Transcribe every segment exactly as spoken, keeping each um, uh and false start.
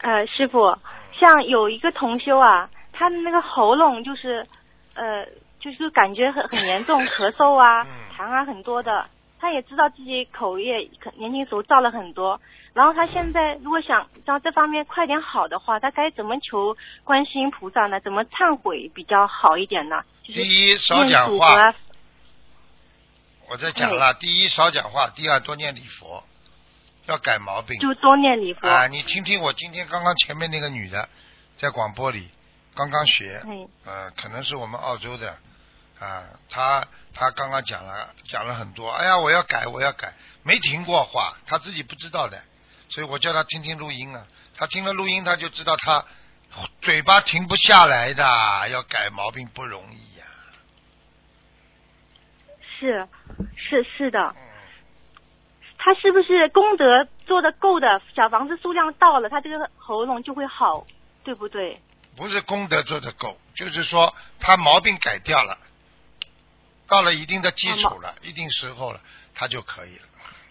呃，师傅，像有一个同修啊，他的那个喉咙就是，呃，就是感觉很很严重，咳嗽啊、痰啊很多的。他也知道自己口业年轻时候造了很多，然后他现在如果想让这方面快点好的话，他该怎么求观世音菩萨呢？怎么忏悔比较好一点呢？就是第一，少讲话。我在讲了，第一少讲话，第二多念礼佛，要改毛病。 就多念礼佛啊！你听听我今天刚刚前面那个女的，在广播里刚刚学，呃，可能是我们澳洲的，啊，她她刚刚讲了讲了很多，哎呀，我要改我要改，没停过话，她自己不知道的，所以我叫她听听录音啊，她听了录音，她就知道她嘴巴停不下来的，要改毛病不容易呀、啊。 是是是的。他是不是功德做的够的，小房子数量到了，他这个喉咙就会好，对不对？ 不是功德做的够，就是说他毛病改掉了，到了一定的基础了，啊、一定时候了，他就可以了。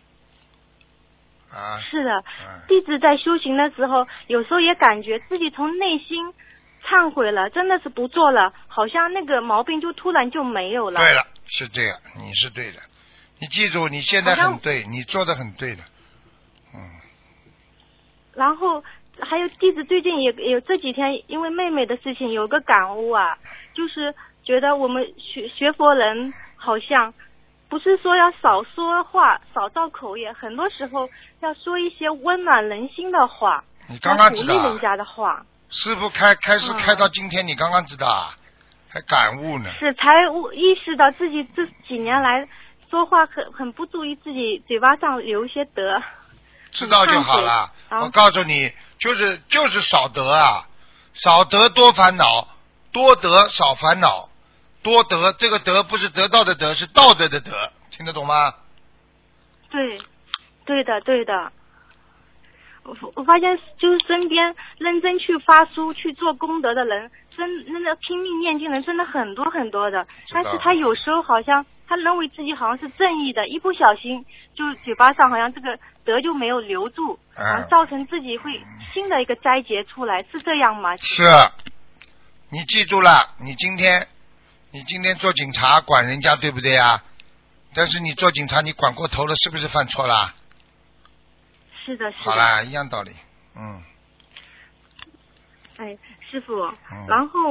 啊， 是的， 嗯、 弟子在修行的时候，有时候也感觉自己从内心忏悔了，真的是不做了，好像那个毛病就突然就没有了。 对了，是这样，你是对的。你记住，你现在很对，你做的很对的，嗯。 然后还有弟子最近也有这几天，因为妹妹的事情有个感悟啊，就是觉得我们学学佛人好像不是说要少说话、少造口业，很多时候要说一些温暖人心的话， 你刚刚知道、啊、 鼓励人家的话。 师父开开始开到今天，嗯、你刚刚知道啊，还感悟呢。 是才意识到自己这几年来。说话很很不注意自己嘴巴上留一些德， 知道就好了。我告诉你，就是就是少得啊，少得多烦恼，多得少烦恼，多得这个德不是得到的德，是道德的德，听得懂吗？ 对，对的对的。我我发现就是身边认真去发书去做功德的人，真真的拼命念经人真的很多很多的，但是他有时候好像。他认为自己好像是正义的，一不小心就嘴巴上好像这个德就没有留住，然后造成自己会新的一个灾劫出来，是这样吗？ 是，你记住了，你今天你今天做警察管人家对不对啊？但是你做警察你管过头了，是不是犯错了？ 是的，是的。 好啦，一样道理，嗯。 哎，师父，嗯、然后。